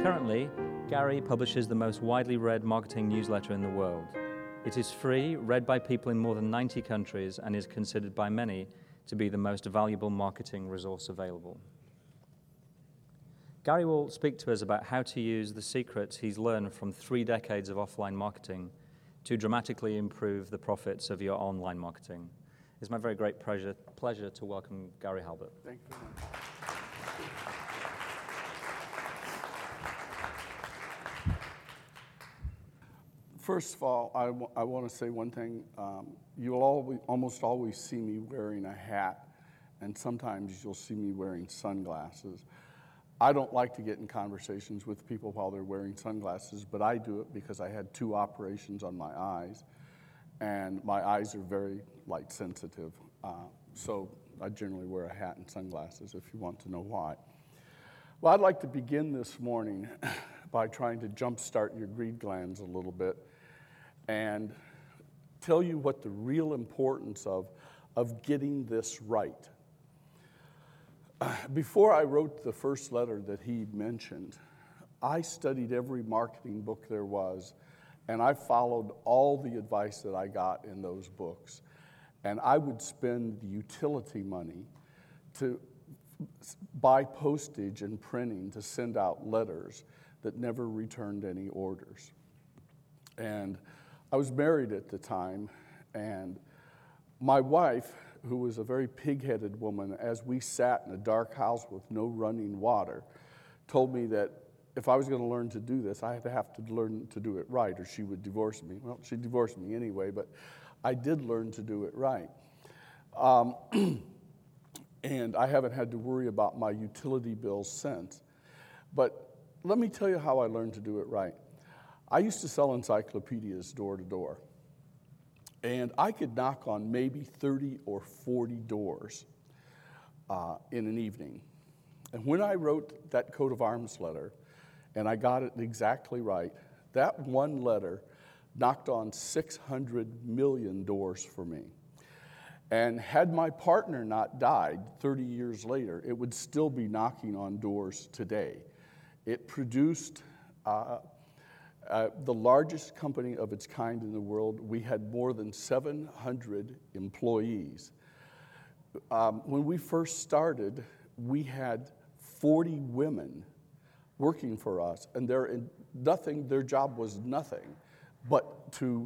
Currently, Gary publishes the most widely read marketing newsletter in the world. It is free, read by people in more than 90 countries, and is considered by many to be the most valuable marketing resource available. Gary will speak to us about how to use the secrets he's learned from 3 decades of offline marketing to dramatically improve the profits of your online marketing. It's my very great pleasure to welcome Gary Halbert. Thank you very much. First of all, I want to say one thing. You'll almost always see me wearing a hat, and sometimes you'll see me wearing sunglasses. I don't like to get in conversations with people while they're wearing sunglasses, but I do it because I had 2 operations on my eyes, and my eyes are very light sensitive. So I generally wear a hat and sunglasses if you want to know why. Well, I'd like to begin this morning by trying to jumpstart your greed glands a little bit and tell you what the real importance of getting this right. Before I wrote the first letter that he mentioned, I studied every marketing book there was, and I followed all the advice that I got in those books. And I would spend the utility money to buy postage and printing to send out letters that never returned any orders. And I was married at the time, and my wife, who was a very pig-headed woman, as we sat in a dark house with no running water, told me that if I was going to learn to do this, I had to have to learn to do it right, or she would divorce me. Well, she divorced me anyway, but I did learn to do it right. And I haven't had to worry about my utility bills since. But let me tell you how I learned to do it right. I used to sell encyclopedias door to door. And I could knock on maybe 30 or 40 doors in an evening. And when I wrote that coat of arms letter, and I got it exactly right, that one letter knocked on 600 million doors for me. And had my partner not died 30 years later, it would still be knocking on doors today. It produced the largest company of its kind in the world. We had more than 700 employees. When we first started, we had 40 women working for us, and their job was nothing but to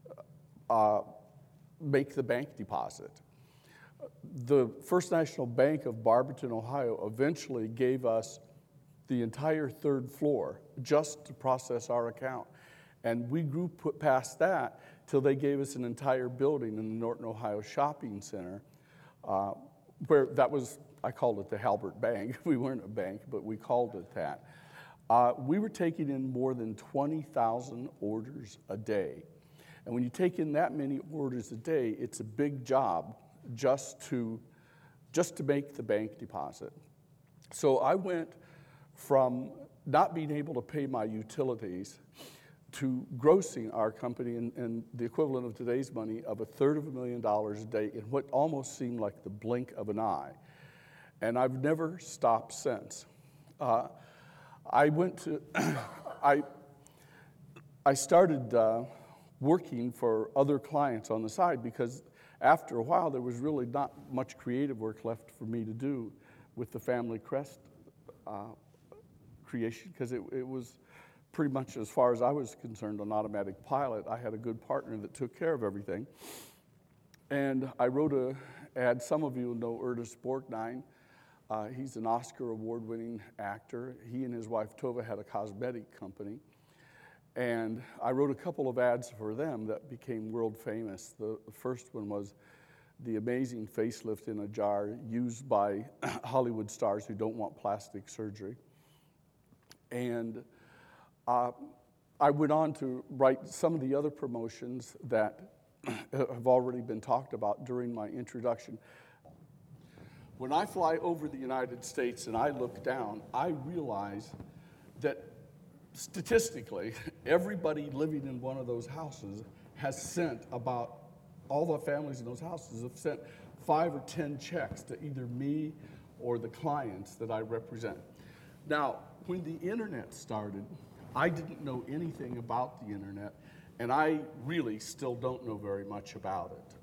make the bank deposit. The First National Bank of Barberton, Ohio, eventually gave us the entire 3rd floor just to process our account. And we grew past that till they gave us an entire building in the Norton, Ohio Shopping Center, where that was, I called it the Halbert Bank. We weren't a bank, but we called it that. We were taking in more than 20,000 orders a day. And when you take in that many orders a day, it's a big job just to make the bank deposit. So I went from not being able to pay my utilities to grossing our company in the equivalent of today's money of $250,000 a day in what almost seemed like the blink of an eye. And I've never stopped since. I started working for other clients on the side because after a while there was really not much creative work left for me to do with the Family Crest creation, because it was pretty much, as far as I was concerned, an automatic pilot. I had a good partner that took care of everything. And I wrote an ad. Some of you know Ernest Borgnine. He's an Oscar award-winning actor. He and his wife Tova had a cosmetic company. And I wrote a couple of ads for them that became world famous. The first one was the amazing facelift in a jar used by Hollywood stars who don't want plastic surgery. And I went on to write some of the other promotions that have already been talked about during my introduction. When I fly over the United States and I look down, I realize that statistically, everybody living in one of those houses has sent about, all the families in those houses have sent 5 or 10 checks to either me or the clients that I represent. Now, when the internet started, I didn't know anything about the internet, and I really still don't know very much about it.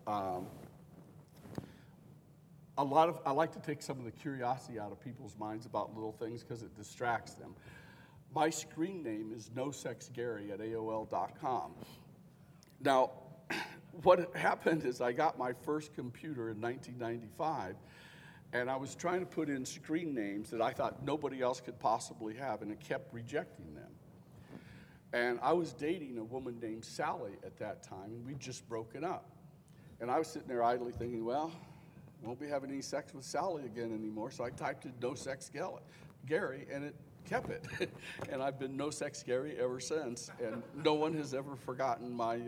I like to take some of the curiosity out of people's minds about little things because it distracts them. My screen name is nosexgary@AOL.com. Now, what happened is I got my first computer in 1995, and I was trying to put in screen names that I thought nobody else could possibly have, and it kept rejecting them. And I was dating a woman named Sally at that time, and we'd just broken up. And I was sitting there idly thinking, well, won't be having any sex with Sally again anymore, so I typed in No Sex Gary, and it kept it. And I've been No Sex Gary ever since, and no one has ever forgotten my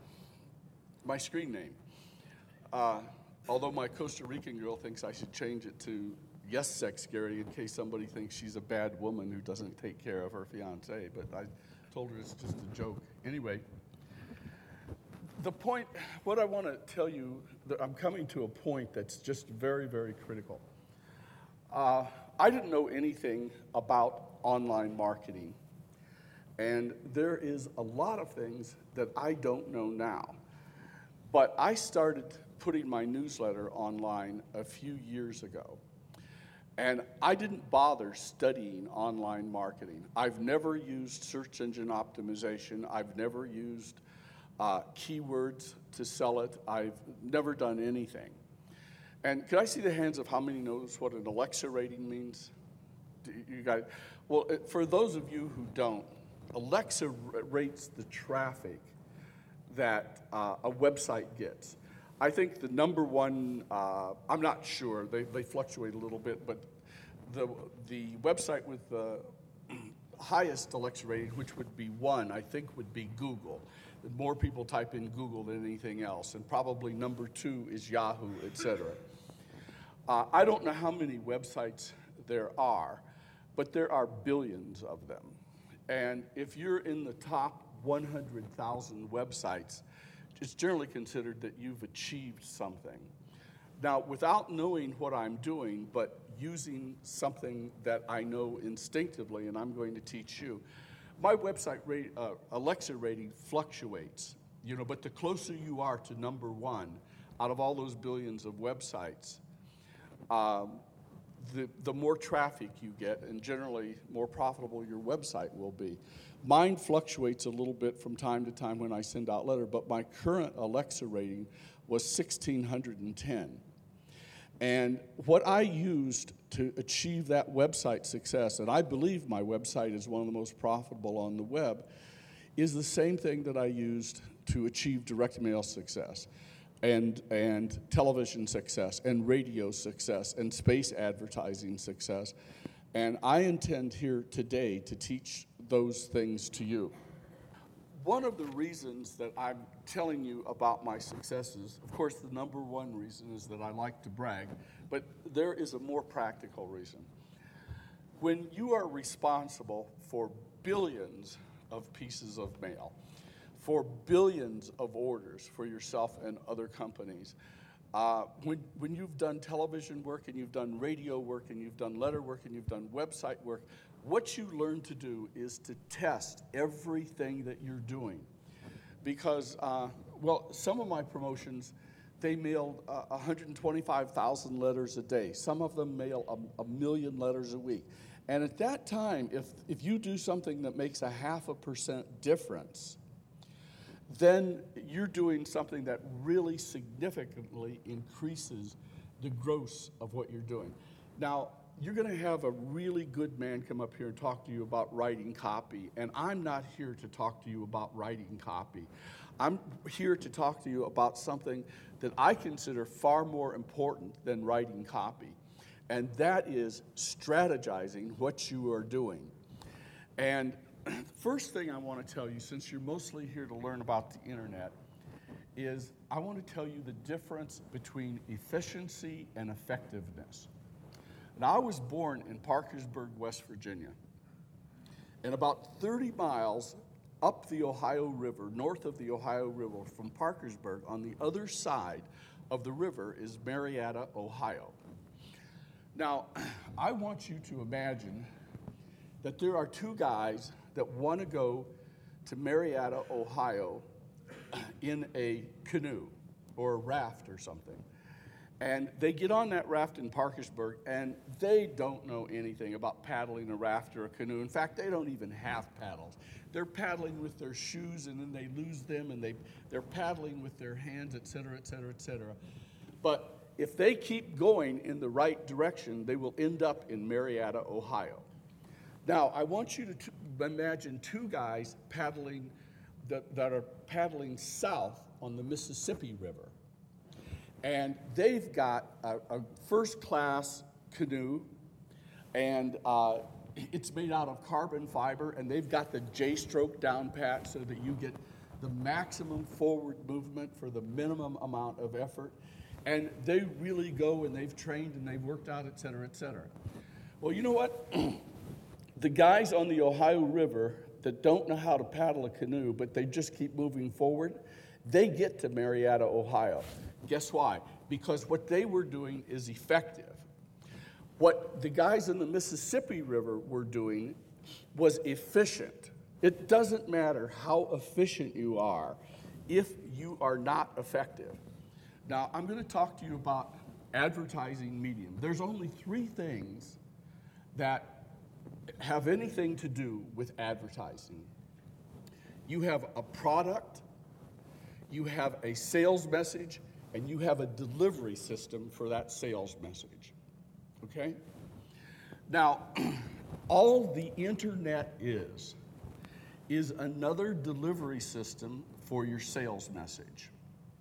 screen name. Although my Costa Rican girl thinks I should change it to Yes Sex Gary in case somebody thinks she's a bad woman who doesn't take care of her fiance, but I told her it's just a joke. Anyway, the point, what I want to tell you, that I'm coming to a point that's just very, very critical. I didn't know anything about online marketing, and there is a lot of things that I don't know now. But I started putting my newsletter online a few years ago, and I didn't bother studying online marketing. I've never used search engine optimization. I've never used keywords to sell it. I've never done anything. And could I see the hands of how many knows what an Alexa rating means? You guys, well, for those of you who don't, Alexa rates the traffic that a website gets. I think the number one, I'm not sure, they fluctuate a little bit, but the website with the highest Alexa rating, which would be 1, I think would be Google. More people type in Google than anything else, and probably number 2 is Yahoo, etc. I don't know how many websites there are, but there are billions of them. And if you're in the top 100,000 websites, it's generally considered that you've achieved something. Now, without knowing what I'm doing, but using something that I know instinctively, and I'm going to teach you, my website Alexa rating fluctuates, but the closer you are to number 1 out of all those billions of websites, the more traffic you get, and generally more profitable your website will be. Mine fluctuates a little bit from time to time when I send out letter, but my current Alexa rating was 1,610. And what I used to achieve that website success, and I believe my website is one of the most profitable on the web, is the same thing that I used to achieve direct mail success, and television success, and radio success, and space advertising success. And I intend here today to teach those things to you. One of the reasons that I'm telling you about my successes, of course, the number one reason is that I like to brag, but there is a more practical reason. When you are responsible for billions of pieces of mail, for billions of orders for yourself and other companies, when you've done television work and you've done radio work and you've done letter work and you've done website work, what you learn to do is to test everything that you're doing. Because, some of my promotions, they mailed 125,000 letters a day. Some of them mail a million letters a week. And at that time, if you do something that makes 0.5% difference, then you're doing something that really significantly increases the gross of what you're doing. Now, you're going to have a really good man come up here and talk to you about writing copy, and I'm not here to talk to you about writing copy. I'm here to talk to you about something that I consider far more important than writing copy, and that is strategizing what you are doing. And first thing I want to tell you, since you're mostly here to learn about the internet, is I want to tell you the difference between efficiency and effectiveness. Now, I was born in Parkersburg, West Virginia, and about 30 miles up the Ohio River, north of the Ohio River from Parkersburg, on the other side of the river is Marietta, Ohio. Now, I want you to imagine that there are two guys that want to go to Marietta, Ohio in a canoe or a raft or something. And they get on that raft in Parkersburg, and they don't know anything about paddling a raft or a canoe. In fact, they don't even have paddles. They're paddling with their shoes, and then they lose them, and they're paddling with their hands, et cetera, et cetera, et cetera. But if they keep going in the right direction, they will end up in Marietta, Ohio. Now, I want you to imagine two guys paddling that are paddling south on the Mississippi River. And they've got a first-class canoe, and it's made out of carbon fiber, and they've got the J-stroke down pat so that you get the maximum forward movement for the minimum amount of effort. And they really go, and they've trained, and they've worked out, et cetera, et cetera. Well, you know what? The guys on the Ohio River that don't know how to paddle a canoe, but they just keep moving forward, they get to Marietta, Ohio. Guess why? Because what they were doing is effective. What the guys in the Mississippi River were doing was efficient. It doesn't matter how efficient you are if you are not effective. Now, I'm going to talk to you about advertising medium. There's only three things that have anything to do with advertising. You have a product, you have a sales message, and you have a delivery system for that sales message, okay? Now, all the internet is another delivery system for your sales message.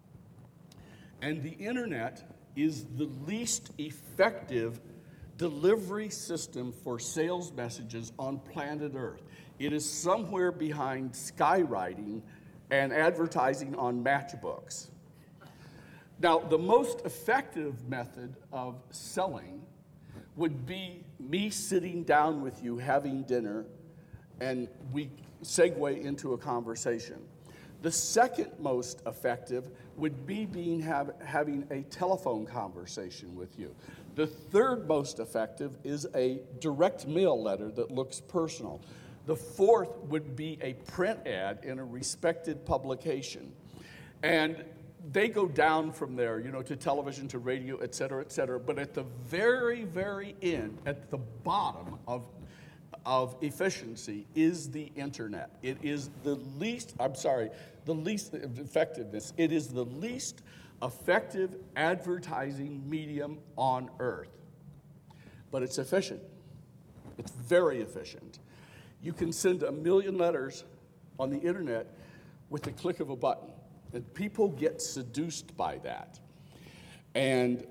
And the internet is the least effective delivery system for sales messages on planet Earth. It is somewhere behind skywriting and advertising on matchbooks. Now, the most effective method of selling would be me sitting down with you, having dinner, and we segue into a conversation. The second most effective would be having a telephone conversation with you. The third most effective is a direct mail letter that looks personal. The fourth would be a print ad in a respected publication. And they go down from there, to television, to radio, et cetera, et cetera. But at the very, very end, at the bottom of efficiency is the internet. It is the least effectiveness. It is the least effective advertising medium on earth. But it's efficient. It's very efficient. You can send 1 million letters on the internet with the click of a button. And people get seduced by that. And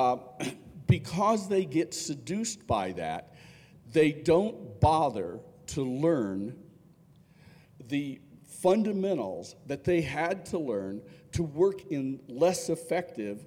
because they get seduced by that, they don't bother to learn the fundamentals that they had to learn to work in less effective,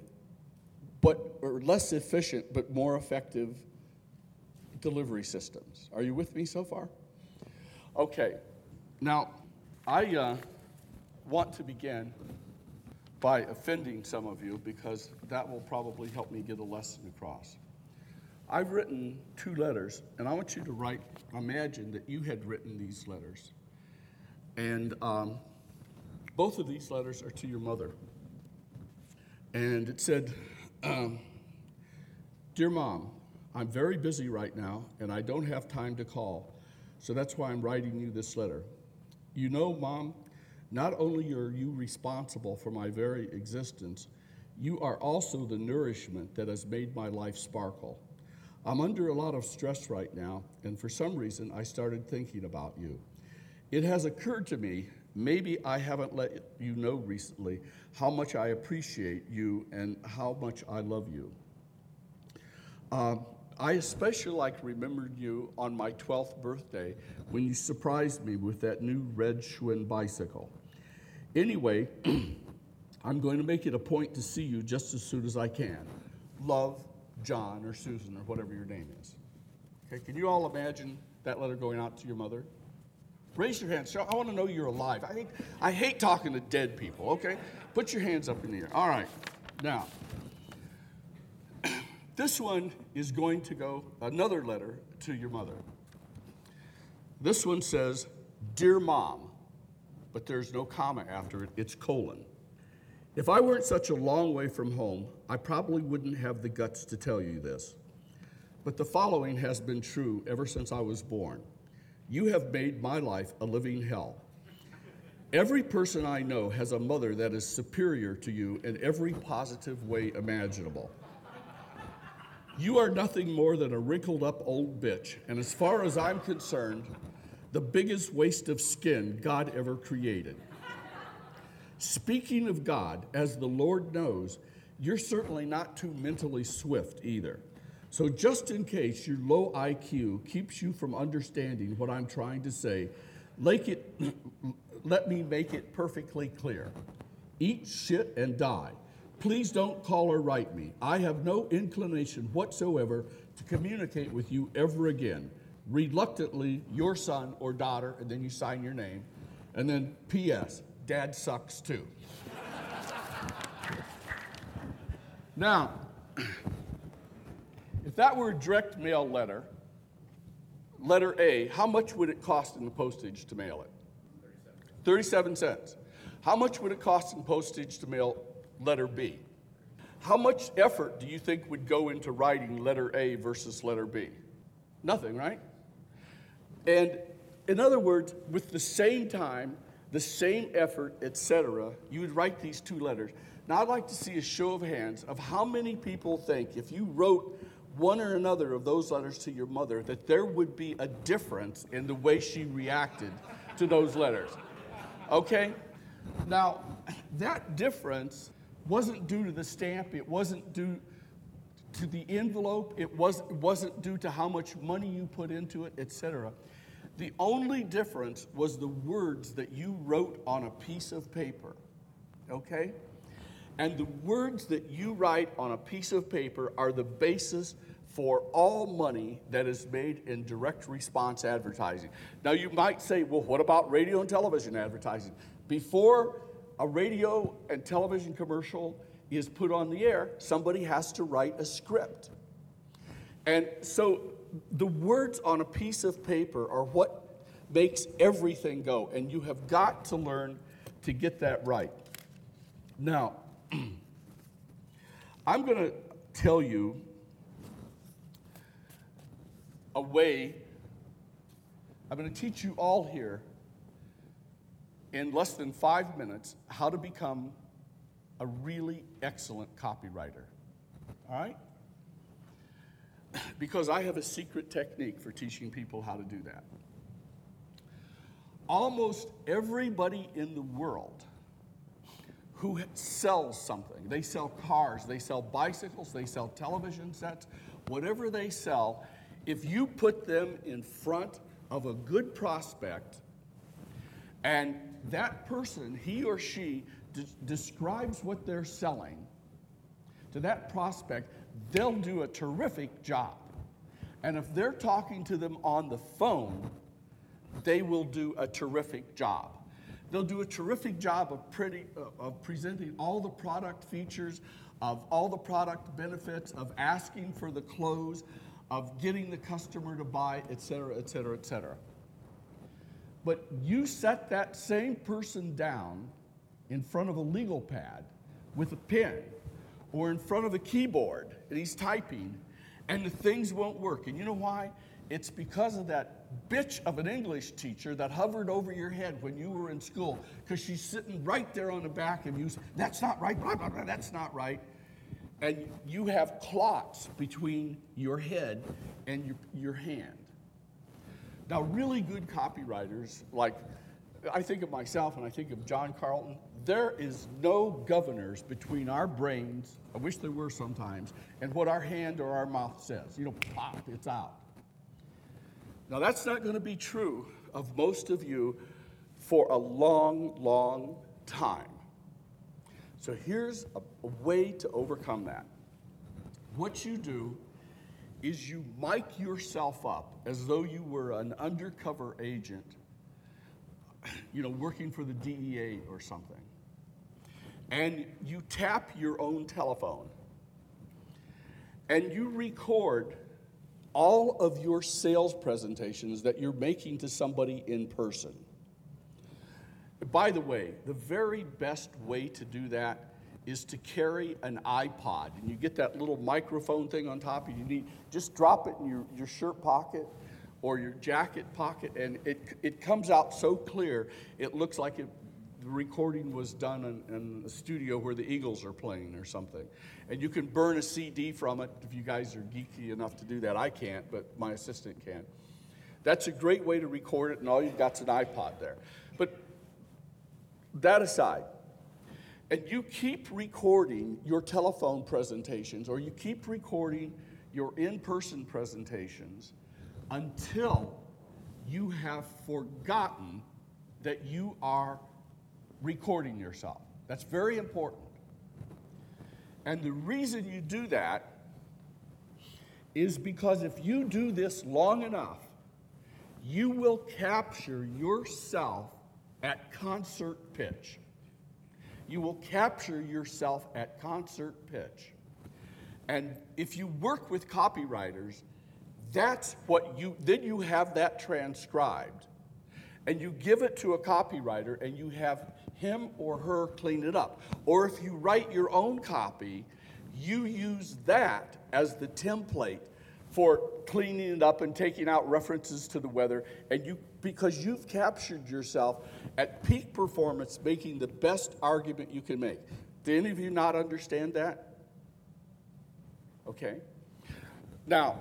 or less efficient, but more effective delivery systems. Are you with me so far? Okay. Now, I want to begin by offending some of you because that will probably help me get a lesson across. I've written 2 letters, and I want you to imagine that you had written these letters. And both of these letters are to your mother. And it said, Dear Mom, I'm very busy right now, and I don't have time to call, so that's why I'm writing you this letter. You know, Mom, not only are you responsible for my very existence, you are also the nourishment that has made my life sparkle. I'm under a lot of stress right now, and for some reason, I started thinking about you. It has occurred to me, maybe I haven't let you know recently, how much I appreciate you and how much I love you. I especially remembered you on my 12th birthday when you surprised me with that new red Schwinn bicycle. Anyway, I'm going to make it a point to see you just as soon as I can. Love, John or Susan or whatever your name is. Okay, can you all imagine that letter going out to your mother? Raise your hands. I want to know you're alive. I hate talking to dead people, okay? Put your hands up in the air. All right. Now, this one is going to go, another letter to your mother. This one says, Dear Mom, but there's no comma after it, it's colon. If I weren't such a long way from home, I probably wouldn't have the guts to tell you this. But the following has been true ever since I was born. You have made my life a living hell. Every person I know has a mother that is superior to you in every positive way imaginable. You are nothing more than a wrinkled up old bitch, and as far as I'm concerned, the biggest waste of skin God ever created. Speaking of God, as the Lord knows, you're certainly not too mentally swift either. So just in case your low IQ keeps you from understanding what I'm trying to say, let me make it perfectly clear. Eat shit and die. Please don't call or write me. I have no inclination whatsoever to communicate with you ever again. Reluctantly, your son or daughter, and then you sign your name. And then P.S., Dad sucks too. Now, if that were a direct mail letter, letter A, how much would it cost in the postage to mail it? 37 cents. How much would it cost in postage to mail letter B? How much effort do you think would go into writing letter A versus letter B? Nothing, right? And in other words, with the same time, the same effort, etc., you would write these two letters. Now, I'd like to see a show of hands of how many people think if you wrote one or another of those letters to your mother that there would be a difference in the way she reacted to those letters. Okay? Now, that difference wasn't due to the stamp. It wasn't due to the envelope. It wasn't due to how much money you put into it, etc. The only difference was the words that you wrote on a piece of paper, okay? And the words that you write on a piece of paper are the basis for all money that is made in direct response advertising. Now you might say, well, what about radio and television advertising? Before a radio and television commercial is put on the air, somebody has to write a script. And so the words on a piece of paper are what makes everything go, and you have got to learn to get that right. Now, I'm going to tell you a way. I'm going to teach you all here in less than 5 minutes how to become a really excellent copywriter. All right? Because I have a secret technique for teaching people how to do that. Almost everybody in the world who sells something, they sell cars, they sell bicycles, they sell television sets, whatever they sell, if you put them in front of a good prospect and that person, he or she, describes what they're selling to that prospect, they'll do a terrific job. And if they're talking to them on the phone, they will do a terrific job. They'll do a terrific job of presenting all the product features, of all the product benefits, of asking for the close, of getting the customer to buy, et cetera, et cetera, et cetera. But you set that same person down in front of a legal pad with a pen or in front of a keyboard and he's typing and the things won't work. And you know why? It's because of that bitch of an English teacher that hovered over your head when you were in school, because she's sitting right there on the back of you. That's not right, blah, blah, blah, that's not right. And you have clots between your head and your hand. Now, really good copywriters, like I think of myself and I think of John Carlton, there is no governors between our brains, I wish there were sometimes, and what our hand or our mouth says. You know, pop, it's out. Now, that's not going to be true of most of you for a long, long time. So here's a way to overcome that. What you do is you mic yourself up as though you were an undercover agent, you know, working for the DEA or something. And you tap your own telephone. And you record all of your sales presentations that you're making to somebody in person. By the way, the very best way to do that is to carry an iPod, and you get that little microphone thing on top, and just drop it in your shirt pocket or your jacket pocket, and it comes out so clear, it looks like the recording was done in a studio where the Eagles are playing or something. And you can burn a CD from it if you guys are geeky enough to do that. I can't, but my assistant can. That's a great way to record it, and all you've got is an iPod there. But that aside, and you keep recording your telephone presentations, or you keep recording your in-person presentations until you have forgotten that you are recording yourself. That's very important. And the reason you do that is because if you do this long enough, you will capture yourself at concert pitch. You will capture yourself at concert pitch. And if you work with copywriters, that's what then you have that transcribed. And you give it to a copywriter and you have him or her clean it up. Or if you write your own copy, you use that as the template for cleaning it up and taking out references to the weather. And because you've captured yourself at peak performance, making the best argument you can make. Do any of you not understand that? Okay. Now,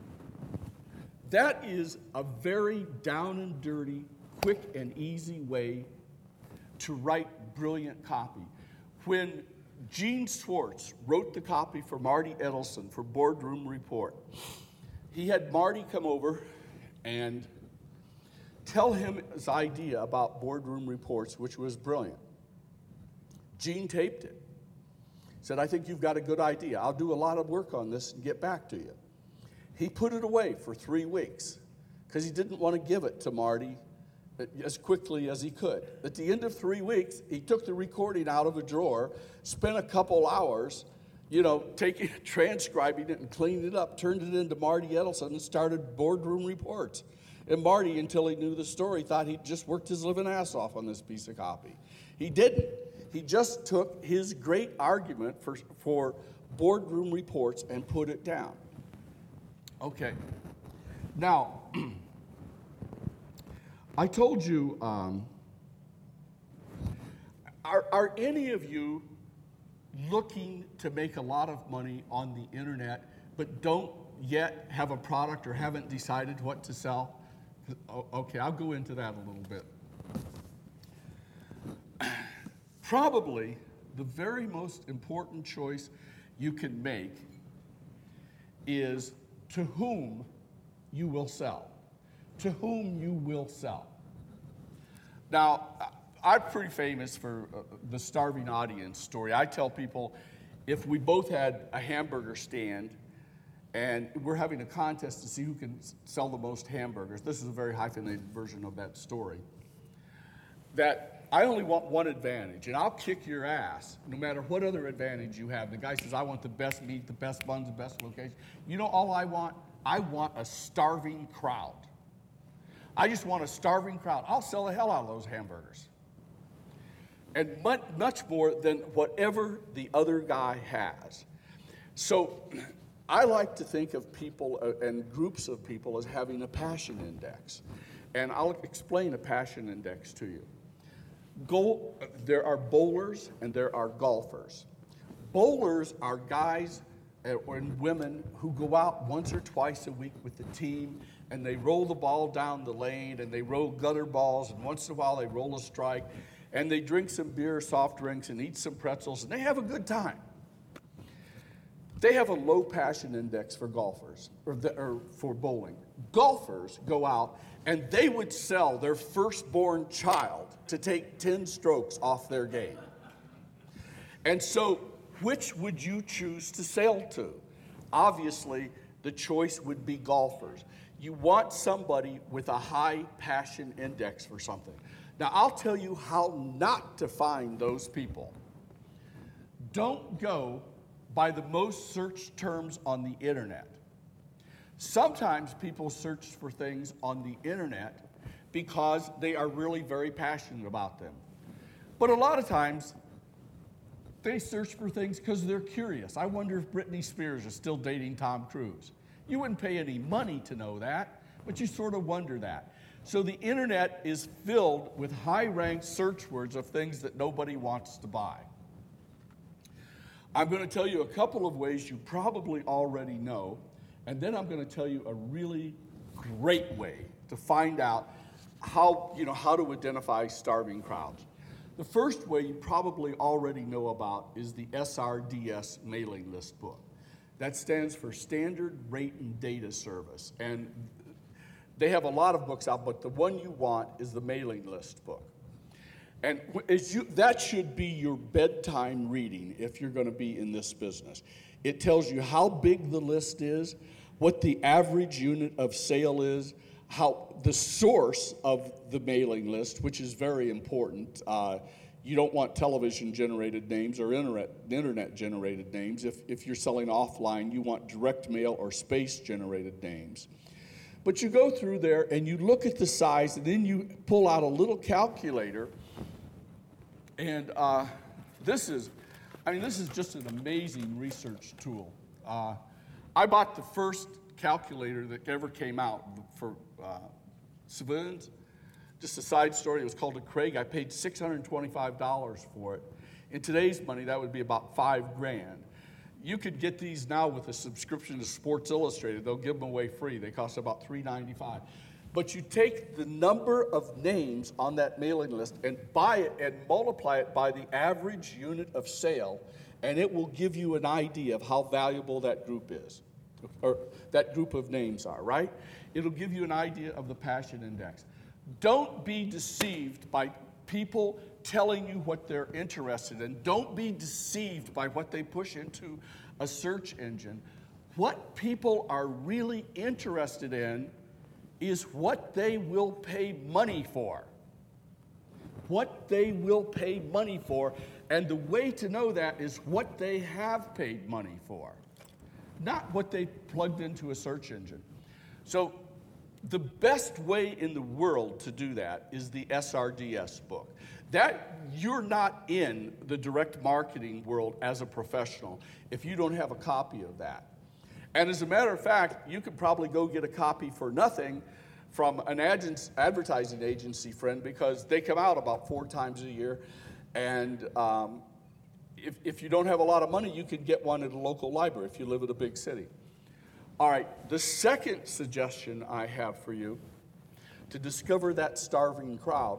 that is a very down and dirty, quick and easy way to write brilliant copy. When Gene Schwartz wrote the copy for Marty Edelson for Boardroom Report, he had Marty come over and tell him his idea about boardroom reports, which was brilliant. Gene taped it. Said, I think you've got a good idea. I'll do a lot of work on this and get back to you. He put it away for 3 weeks because he didn't want to give it to Marty as quickly as he could. At the end of 3 weeks, he took the recording out of a drawer, spent a couple hours, transcribing it and cleaning it up, turned it into Marty Edelson and started Boardroom Reports. And Marty, until he knew the story, thought he'd just worked his living ass off on this piece of copy. He didn't. He just took his great argument for Boardroom Reports and put it down. Okay. Now, I told you, are any of you looking to make a lot of money on the internet, but don't yet have a product or haven't decided what to sell? Okay, I'll go into that a little bit. Probably the very most important choice you can make is to whom you will sell. To whom you will sell. Now, I'm pretty famous for the starving audience story. I tell people if we both had a hamburger stand and we're having a contest to see who can sell the most hamburgers, this is a very hyphenated version of that story, that I only want one advantage, and I'll kick your ass no matter what other advantage you have. The guy says, I want the best meat, the best buns, the best location. You know all I want? I want a starving crowd. I just want a starving crowd. I'll sell the hell out of those hamburgers. And much more than whatever the other guy has. So I like to think of people and groups of people as having a passion index. And I'll explain a passion index to you. There are bowlers and there are golfers. Bowlers are guys and women who go out once or twice a week with the team and they roll the ball down the lane and they roll gutter balls and once in a while they roll a strike and they drink some beer, soft drinks, and eat some pretzels and they have a good time. They have a low passion index for golfers or for bowling. Golfers go out and they would sell their firstborn child to take 10 strokes off their game. And so, which would you choose to sell to? Obviously, the choice would be golfers. You want somebody with a high passion index for something. Now, I'll tell you how not to find those people. Don't go by the most searched terms on the internet. Sometimes people search for things on the internet because they are really very passionate about them. But a lot of times, they search for things because they're curious. I wonder if Britney Spears is still dating Tom Cruise. You wouldn't pay any money to know that, but you sort of wonder that. So the internet is filled with high-ranked search words of things that nobody wants to buy. I'm going to tell you a couple of ways you probably already know, and then I'm going to tell you a really great way to find out how to identify starving crowds. The first way you probably already know about is the SRDS mailing list book. That stands for Standard Rate and Data Service. And they have a lot of books out, but the one you want is the mailing list book. And that should be your bedtime reading if you're going to be in this business. It tells you how big the list is, what the average unit of sale is, how the source of the mailing list, which is very important. You don't want television-generated names or internet-generated names. If you're selling offline, you want direct mail or space-generated names. But you go through there and you look at the size, and then you pull out a little calculator. And this is just an amazing research tool. I bought the first calculator that ever came out for civilians. Just a side story, it was called a Craig. I paid $625 for it. In today's money, that would be about $5,000. You could get these now with a subscription to Sports Illustrated. They'll give them away free. They cost about $3.95. But you take the number of names on that mailing list and buy it and multiply it by the average unit of sale, and it will give you an idea of how valuable that group is, or that group of names are, right? It'll give you an idea of the passion index. Don't be deceived by people telling you what they're interested in. Don't be deceived by what they push into a search engine. What people are really interested in is what they will pay money for. What they will pay money for, and the way to know that is what they have paid money for, not what they plugged into a search engine. So the best way in the world to do that is the SRDS book. That you're not in the direct marketing world as a professional if you don't have a copy of that. And as a matter of fact, you could probably go get a copy for nothing from an advertising agency friend, because they come out about 4 times a year. And if you don't have a lot of money, you could get one at a local library if you live in a big city. All right, the second suggestion I have for you to discover that starving crowd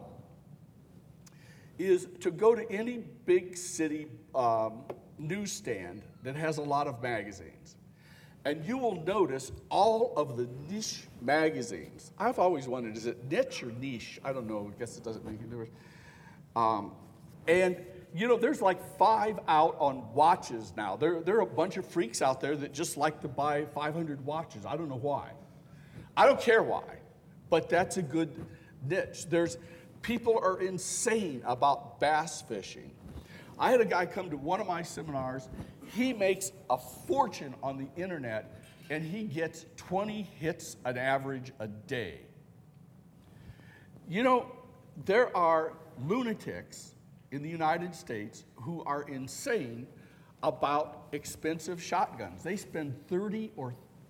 is to go to any big city newsstand that has a lot of magazines. And you will notice all of the niche magazines. I've always wondered, is it niche or niche? I don't know. I guess it doesn't make any difference. And, there's like 5 out on watches now. There are a bunch of freaks out there that just like to buy 500 watches. I don't know why. I don't care why. But that's a good niche. People are insane about bass fishing. I had a guy come to one of my seminars. He makes a fortune on the internet, and he gets 20 hits an average a day. There are lunatics in the United States who are insane about expensive shotguns. They spend $20,000 or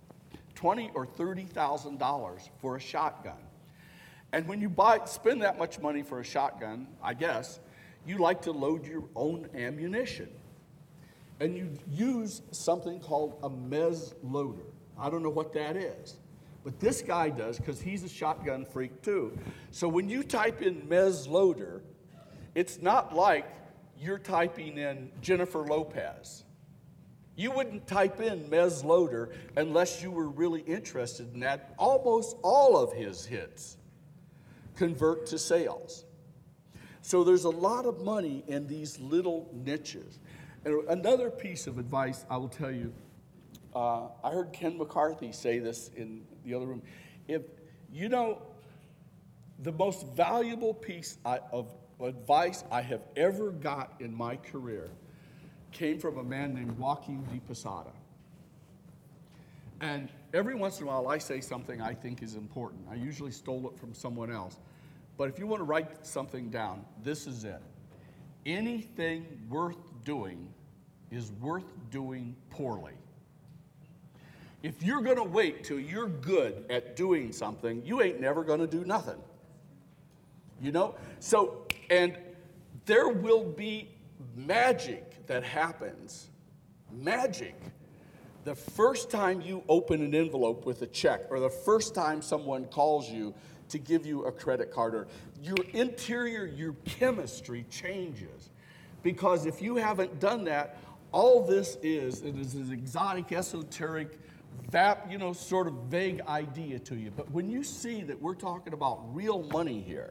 $30,000 for a shotgun. And when you spend that much money for a shotgun, I guess, you like to load your own ammunition. And you use something called a MES loader. I don't know what that is, but this guy does, because he's a shotgun freak too. So when you type in MES loader, it's not like you're typing in Jennifer Lopez. You wouldn't type in MES loader unless you were really interested in that. Almost all of his hits convert to sales. So there's a lot of money in these little niches. And another piece of advice I will tell you, I heard Ken McCarthy say this in the other room. The most valuable piece of advice I have ever got in my career came from a man named Joaquin de Posada. And every once in a while, I say something I think is important. I usually stole it from someone else. But if you want to write something down, this is it. Anything worth doing is worth doing poorly. If you're going to wait till you're good at doing something, you ain't never going to do nothing. You know? So, and there will be magic that happens. Magic. The first time you open an envelope with a check, or the first time someone calls you to give you a credit card, or your interior, your chemistry changes. Because if you haven't done that, all this is, it is an exotic, esoteric, sort of vague idea to you. But when you see that we're talking about real money here,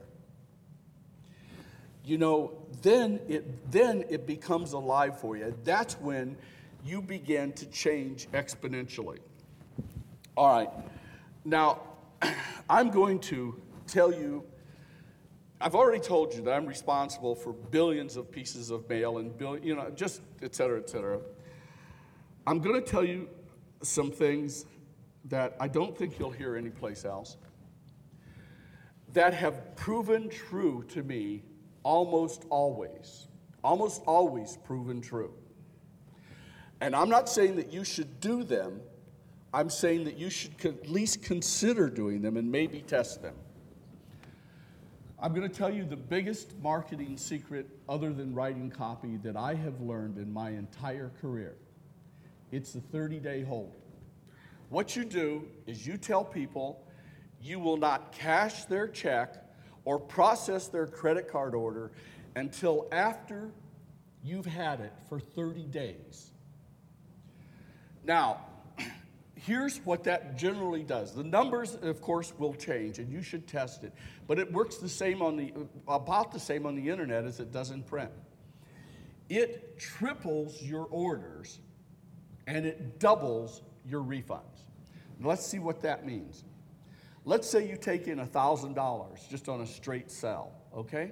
then it becomes alive for you. That's when you begin to change exponentially. All right. Now, I'm going to tell you, I've already told you that I'm responsible for billions of pieces of mail and just et cetera, et cetera. I'm going to tell you some things that I don't think you'll hear anyplace else that have proven true to me almost always proven true. And I'm not saying that you should do them. I'm saying that you should at least consider doing them and maybe test them. I'm going to tell you the biggest marketing secret other than writing copy that I have learned in my entire career. It's the 30-day hold. What you do is you tell people you will not cash their check or process their credit card order until after you've had it for 30 days. Now, here's what that generally does. The numbers, of course, will change, and you should test it. But it works about the same on the internet as it does in print. It triples your orders, and it doubles your refunds. Now, let's see what that means. Let's say you take in $1,000 just on a straight sell, okay?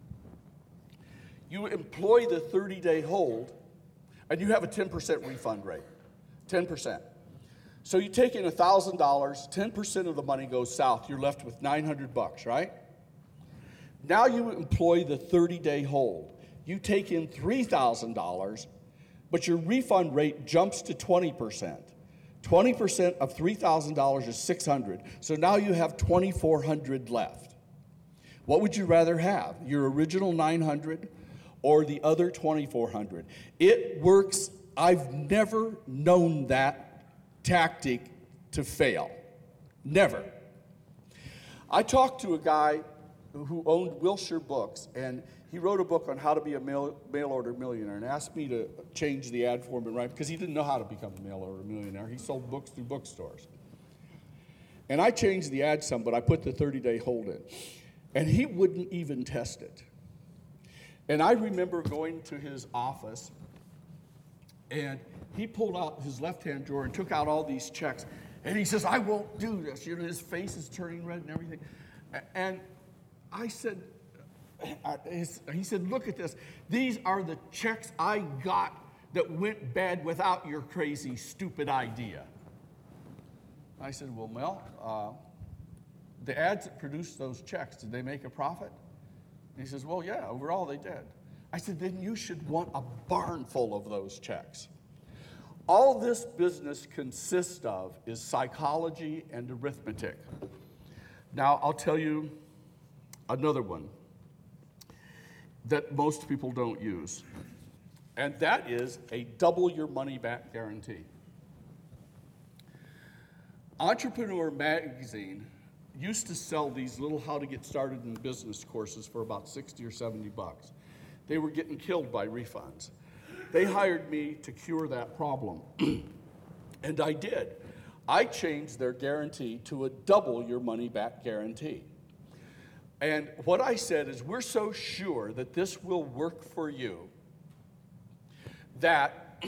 You employ the 30-day hold, and you have a 10% refund rate. 10%. So you take in $1,000, 10% of the money goes south. You're left with $900, right? Now you employ the 30-day hold. You take in $3,000, but your refund rate jumps to 20%. 20% of $3,000 is $600. So now you have $2,400 left. What would you rather have? Your original $900 or the other $2,400? It works. I've never known that tactic to fail. Never. I talked to a guy who owned Wilshire Books, and he wrote a book on how to be a mail order millionaire and asked me to change the ad form and write, because he didn't know how to become a mail order millionaire. He sold books through bookstores. And I changed the ad some, but I put the 30-day hold in. And he wouldn't even test it. And I remember going to his office, and he pulled out his left-hand drawer and took out all these checks. And he says, "I won't do this." His face is turning red and everything. And I said, he said, "Look at this. These are the checks I got that went bad without your crazy, stupid idea." I said, "Well, Mel, the ads that produced those checks, did they make a profit?" And he says, "Well, yeah, overall they did." I said, "Then you should want a barn full of those checks." All this business consists of is psychology and arithmetic. Now, I'll tell you another one that most people don't use, and that is a double your money back guarantee. Entrepreneur Magazine used to sell these little how to get started in business courses for about $60 or $70. They were getting killed by refunds. They hired me to cure that problem, and I did. I changed their guarantee to a double your money back guarantee. And what I said is, we're so sure that this will work for you that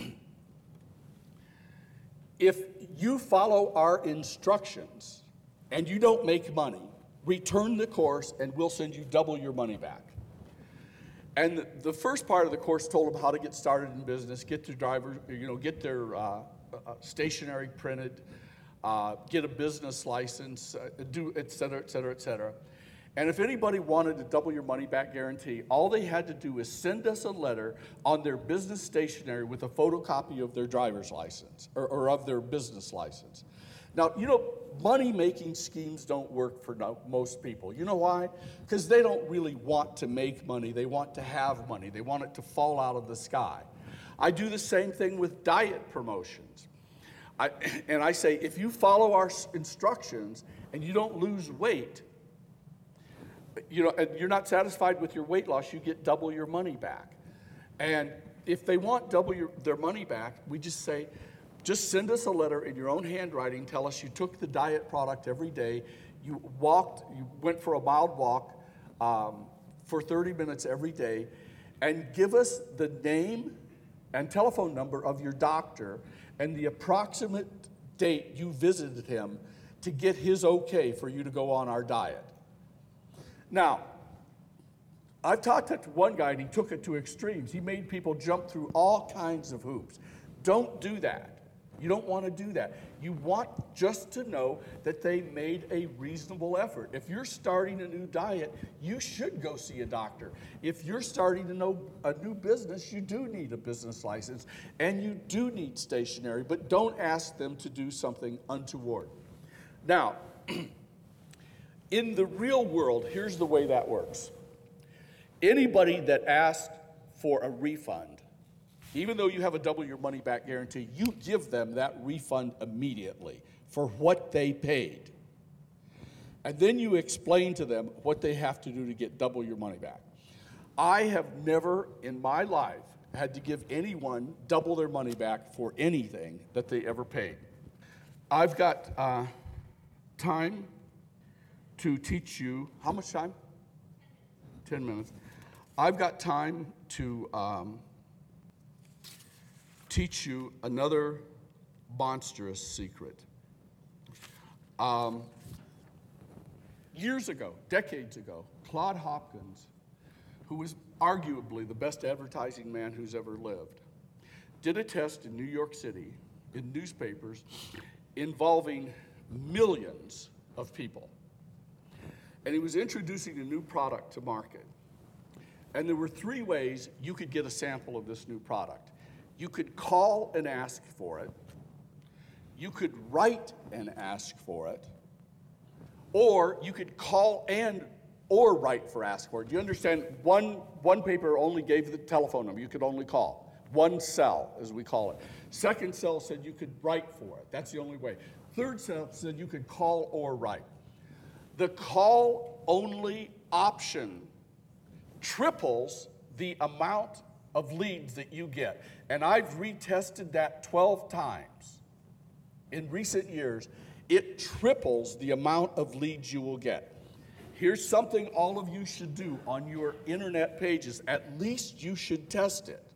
if you follow our instructions and you don't make money, return the course and we'll send you double your money back. And the first part of the course told them how to get started in business, get their driver, get their stationery printed, get a business license, do et cetera, et cetera, et cetera. And if anybody wanted to double your money back guarantee, all they had to do is send us a letter on their business stationery with a photocopy of their driver's license or of their business license. Now, money-making schemes don't work for most people. You know why? Because they don't really want to make money. They want to have money. They want it to fall out of the sky. I do the same thing with diet promotions. I say, if you follow our instructions and you don't lose weight, and you're not satisfied with your weight loss, you get double your money back. And if they want their money back, we just say, just send us a letter in your own handwriting, tell us you took the diet product every day, you went for a mild walk for 30 minutes every day, and give us the name and telephone number of your doctor and the approximate date you visited him to get his okay for you to go on our diet. Now, I've talked to one guy and he took it to extremes. He made people jump through all kinds of hoops. Don't do that. You don't want to do that. You want just to know that they made a reasonable effort. If you're starting a new diet, you should go see a doctor. If you're starting a new business, you do need a business license and you do need stationery, but don't ask them to do something untoward. Now, in the real world, here's the way that works. Anybody that asks for a refund, even though you have a double your money back guarantee, you give them that refund immediately for what they paid. And then you explain to them what they have to do to get double your money back. I have never in my life had to give anyone double their money back for anything that they ever paid. I've got time to teach you, how much time? 10 minutes. I've got time to teach you another monstrous secret. Years ago, decades ago, Claude Hopkins, who was arguably the best advertising man who's ever lived, did a test in New York City in newspapers involving millions of people. And he was introducing a new product to market. And there were 3 ways you could get a sample of this new product. You could call and ask for it. You could write and ask for it. Or you could call or write for ask for it. Do you understand? One paper only gave the telephone number. You could only call. One cell, as we call it. Second cell said you could write for it. That's the only way. Third cell said you could call or write. The call-only option triples the amount of leads that you get. And I've retested that 12 times in recent years. It triples the amount of leads you will get. Here's something all of you should do on your internet pages. At least you should test it.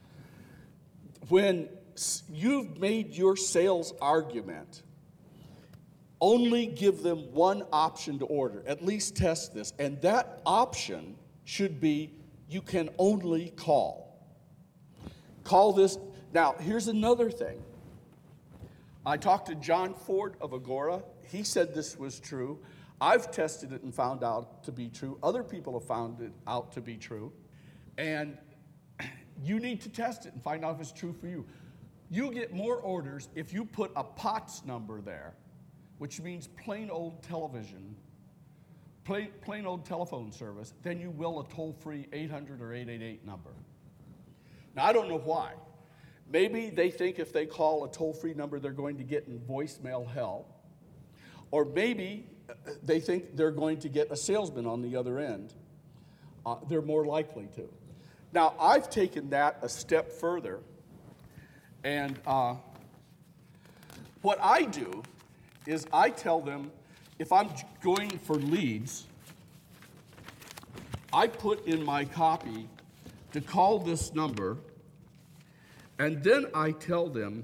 When you've made your sales argument, only give them one option to order. At least test this. And that option should be, you can only call. Call this. Now, here's another thing. I talked to John Ford of Agora. He said this was true. I've tested it and found out to be true. Other people have found it out to be true. And you need to test it and find out if it's true for you. You get more orders if you put a POTS number there, which means plain old television, plain old telephone service, than you will a toll-free 800 or 888 number. Now, I don't know why. Maybe they think if they call a toll-free number, they're going to get in voicemail hell. Or maybe they think they're going to get a salesman on the other end. They're more likely to. Now, I've taken that a step further. And what I do is I tell them, if I'm going for leads, I put in my copy to call this number, and then I tell them,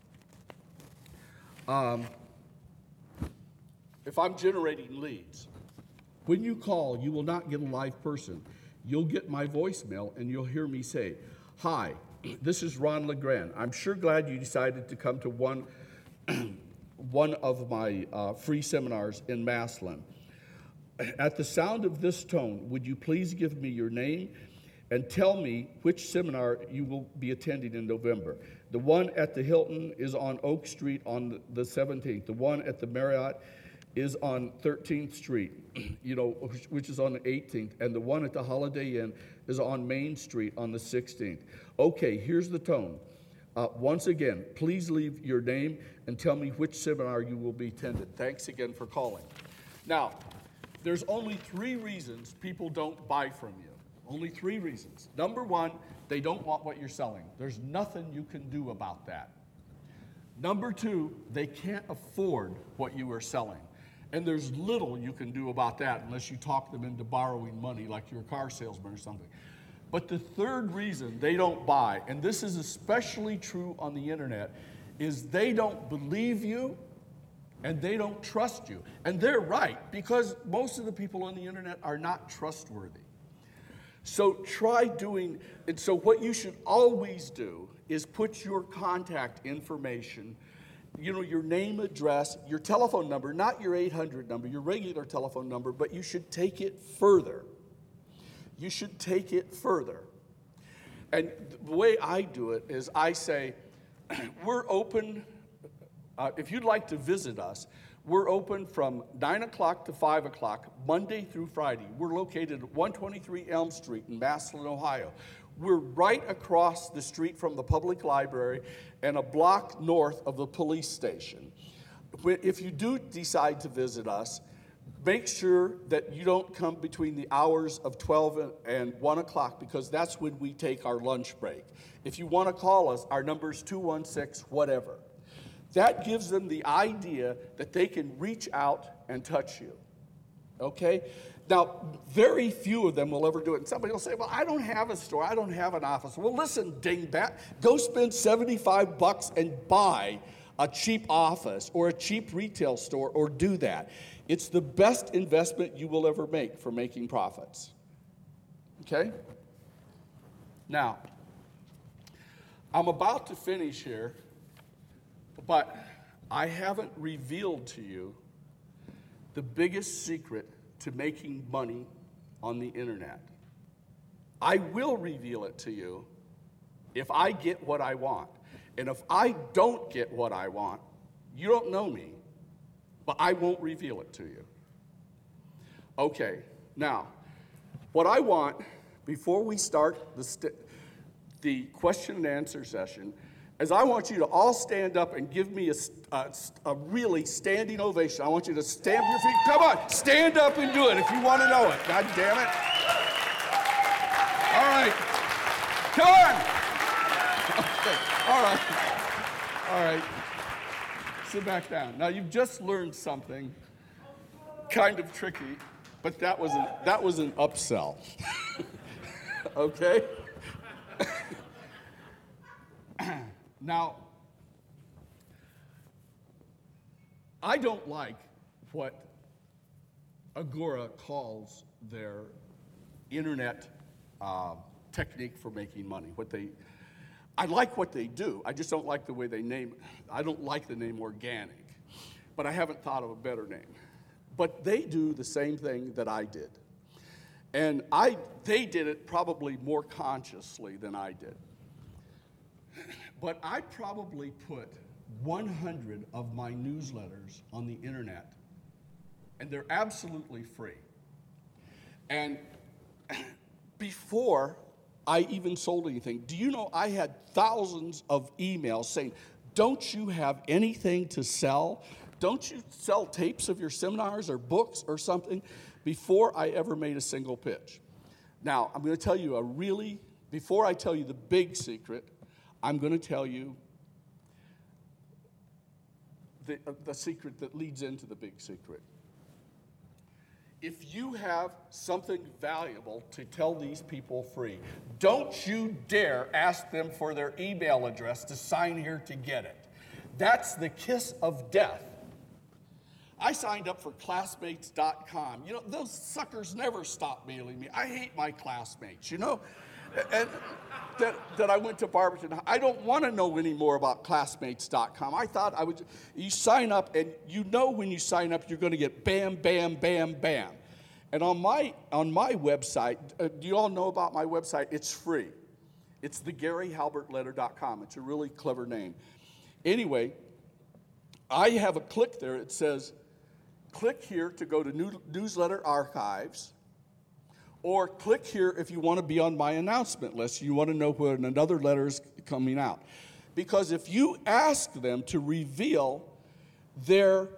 if I'm generating leads, when you call, you will not get a live person. You'll get my voicemail, and you'll hear me say, "Hi, this is Ron LeGrand. I'm sure glad you decided to come to one of my free seminars in Massillon. At the sound of this tone, would you please give me your name and tell me which seminar you will be attending in November? The one at the Hilton is on Oak Street on the 17th. The one at the Marriott is on 13th Street, which is on the 18th. And the one at the Holiday Inn is on Main Street on the 16th. Okay, here's the tone. Once again, please leave your name and tell me which seminar you will be attending. Thanks again for calling. Now, there's only 3 reasons people don't buy from you. Only 3 reasons. Number 1, they don't want what you're selling. There's nothing you can do about that. Number 2, they can't afford what you are selling. And there's little you can do about that unless you talk them into borrowing money like you're a car salesman or something. But the 3rd reason they don't buy, and this is especially true on the internet, is they don't believe you and they don't trust you. And they're right, because most of the people on the internet are not trustworthy. So try doing, and so what you should always do is put your contact information, your name, address, your telephone number, not your 800 number, your regular telephone number, but you should take it further. You should take it further. And the way I do it is I say, we're open, if you'd like to visit us, we're open from 9 o'clock to 5 o'clock, Monday through Friday. We're located at 123 Elm Street in Massillon, Ohio. We're right across the street from the public library and a block north of the police station. If you do decide to visit us, make sure that you don't come between the hours of 12 and 1 o'clock, because that's when we take our lunch break. If you want to call us, our number is 216-whatever. That gives them the idea that they can reach out and touch you, okay? Now, very few of them will ever do it. And somebody will say, well, I don't have a store. I don't have an office. Well, listen, dingbat, go spend $75 and buy a cheap office or a cheap retail store, or do that. It's the best investment you will ever make for making profits, okay? Now, I'm about to finish here, but I haven't revealed to you the biggest secret to making money on the internet. I will reveal it to you if I get what I want. And if I don't get what I want, you don't know me, but I won't reveal it to you. Okay, now, what I want, before we start the question and answer session, is I want you to all stand up and give me a really standing ovation. I want you to stamp your feet. Come on, stand up and do it if you want to know it. God damn it. All right. Come on. Okay. All right. Sit back down. Now, you've just learned something kind of tricky, but that was an upsell. Okay? Now, I don't like what Agora calls their internet technique for making money. I like what they do. I just don't like the way they name it. I don't like the name organic, but I haven't thought of a better name. But they do the same thing that I did. And they did it probably more consciously than I did. But I probably put 100 of my newsletters on the internet, and they're absolutely free. And before I even sold anything, do you know I had thousands of emails saying, don't you have anything to sell? Don't you sell tapes of your seminars or books or something? Before I ever made a single pitch. Now, I'm going to tell you before I tell you the big secret, I'm going to tell you the secret that leads into the big secret. If you have something valuable to tell these people free, don't you dare ask them for their email address to sign here to get it. That's the kiss of death. I signed up for classmates.com. Those suckers never stop mailing me. I hate my classmates, and that I went to Barberton. I don't want to know any more about Classmates.com. I thought you sign up, and you know when you sign up, you're going to get bam, bam, bam, bam. And on my website, do you all know about my website? It's free. It's thegaryhalbertletter.com. It's a really clever name. Anyway, I have a click there. It says, click here to go to newsletter archives, or click here if you want to be on my announcement list. You want to know when another letter is coming out. Because if you ask them to reveal their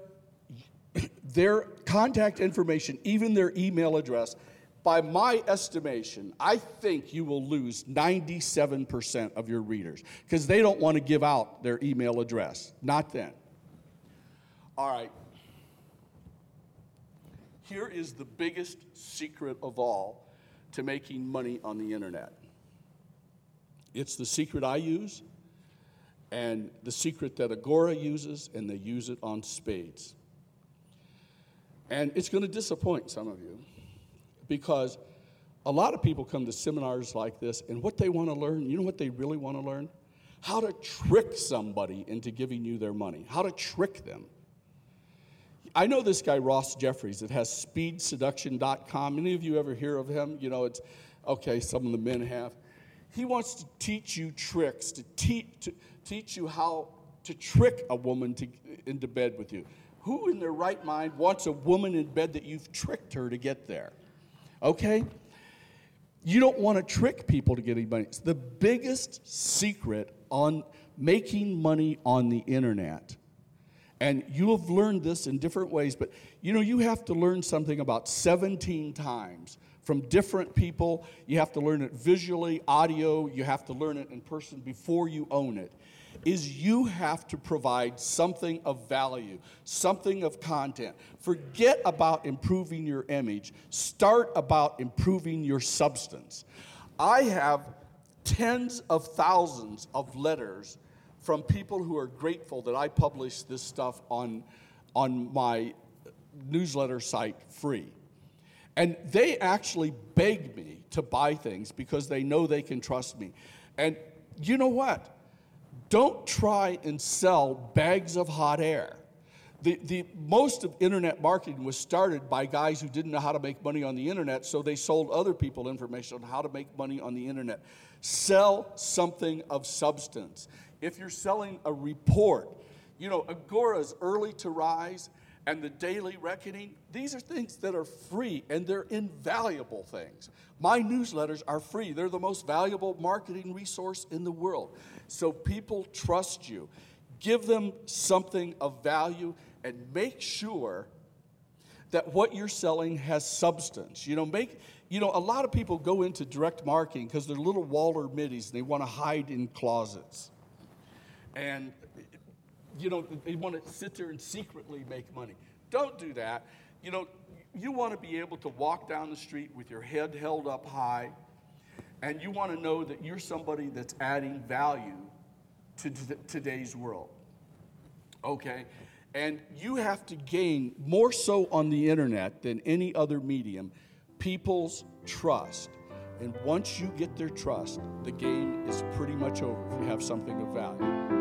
contact information, even their email address, by my estimation, I think you will lose 97% of your readers because they don't want to give out their email address. Not then. All right. Here is the biggest secret of all to making money on the internet. It's the secret I use and the secret that Agora uses, and they use it on spades. And it's going to disappoint some of you because a lot of people come to seminars like this, and what they want to learn, you know what they really want to learn? How to trick somebody into giving you their money, how to trick them. I know this guy, Ross Jeffries, that has speedseduction.com. Any of you ever hear of him? You know, it's, okay, some of the men have. He wants to teach you tricks, to teach you how to trick a woman into bed with you. Who in their right mind wants a woman in bed that you've tricked her to get there? Okay? You don't want to trick people to get any money. It's the biggest secret on making money on the internet. And you have learned this in different ways, but you know, you have to learn something about 17 times from different people. You have to learn it visually, audio, you have to learn it in person before you own it. You have to provide something of value, something of content. Forget about improving your image. Start about improving your substance. I have tens of thousands of letters from people who are grateful that I publish this stuff on my newsletter site free. And they actually beg me to buy things because they know they can trust me. And you know what? Don't try and sell bags of hot air. The most of internet marketing was started by guys who didn't know how to make money on the internet, so they sold other people information on how to make money on the internet. Sell something of substance. If you're selling a report, you know, Agora's early to rise and the daily reckoning, these are things that are free and they're invaluable things. My newsletters are free. They're the most valuable marketing resource in the world. So people trust you. Give them something of value and make sure that what you're selling has substance. You know, a lot of people go into direct marketing because they're little Walter Middies and they want to hide in closets. And, you know, they want to sit there and secretly make money. Don't do that. You know, you want to be able to walk down the street with your head held up high, and you want to know that you're somebody that's adding value to today's world. Okay? And you have to gain, more so on the internet than any other medium, people's trust. And once you get their trust, the game is pretty much over if you have something of value.